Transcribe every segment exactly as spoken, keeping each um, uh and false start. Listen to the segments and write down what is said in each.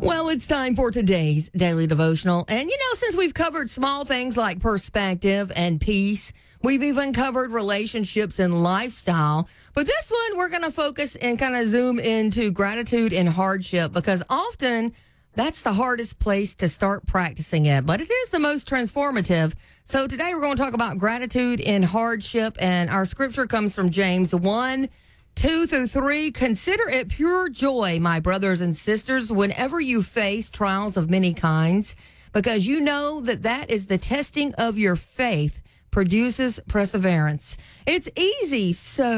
Well, it's time for today's daily devotional. And, you know, since we've covered small things like perspective and peace, we've even covered relationships and lifestyle. But this one, we're going to focus and kind of zoom into gratitude and hardship, because often that's the hardest place to start practicing it, but it is the most transformative. So today we're going to talk about gratitude in hardship, and our scripture comes from James one, two through three. Consider it pure joy, my brothers and sisters, whenever you face trials of many kinds, because you know that that is the testing of your faith produces perseverance. It's easy,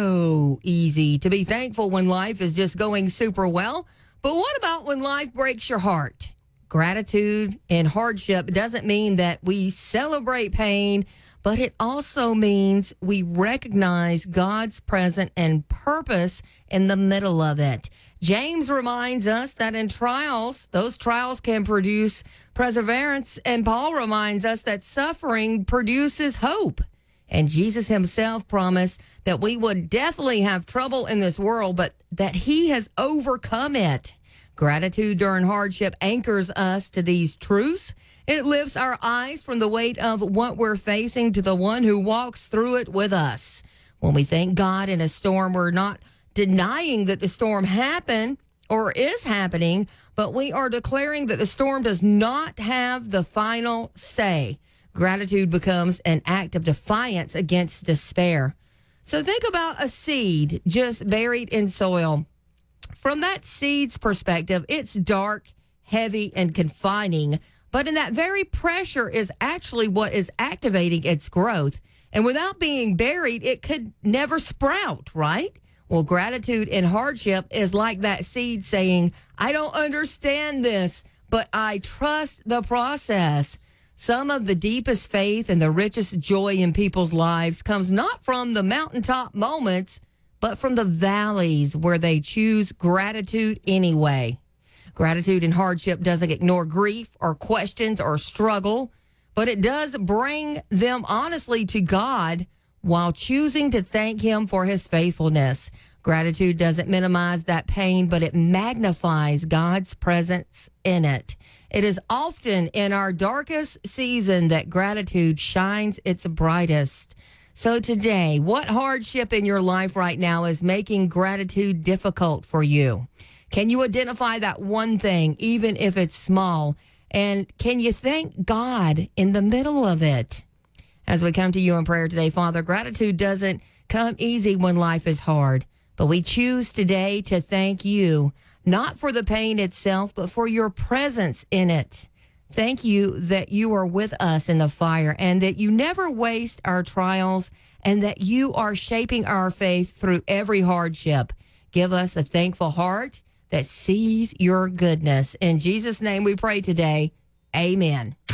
so easy to be thankful when life is just going super well. But what about when life breaks your heart? Gratitude in hardship doesn't mean that we celebrate pain, but it also means we recognize God's presence and purpose in the middle of it. James reminds us that in trials, those trials can produce perseverance, and Paul reminds us that suffering produces hope. And Jesus himself promised that we would definitely have trouble in this world, but that he has overcome it. Gratitude during hardship anchors us to these truths. It lifts our eyes from the weight of what we're facing to the one who walks through it with us. When we thank God in a storm, we're not denying that the storm happened or is happening, but we are declaring that the storm does not have the final say. Gratitude becomes an act of defiance against despair. So think about a seed just buried in soil. From that seed's perspective, it's dark, heavy, and confining. But in that very pressure is actually what is activating its growth. And without being buried, it could never sprout, right? Well, gratitude in hardship is like that seed saying, I don't understand this, but I trust the process. Some of the deepest faith and the richest joy in people's lives comes not from the mountaintop moments, but from the valleys where they choose gratitude anyway. Gratitude in hardship doesn't ignore grief or questions or struggle, but it does bring them honestly to God while choosing to thank him for his faithfulness. Gratitude doesn't minimize that pain, but it magnifies God's presence in it. It is often in our darkest season that gratitude shines its brightest. So today, what hardship in your life right now is making gratitude difficult for you? Can you identify that one thing, even if it's small? And can you thank God in the middle of it? As we come to you in prayer today, Father, gratitude doesn't come easy when life is hard, but we choose today to thank you, not for the pain itself, but for your presence in it. Thank you that you are with us in the fire and that you never waste our trials and that you are shaping our faith through every hardship. Give us a thankful heart that sees your goodness. In Jesus' name we pray today. Amen.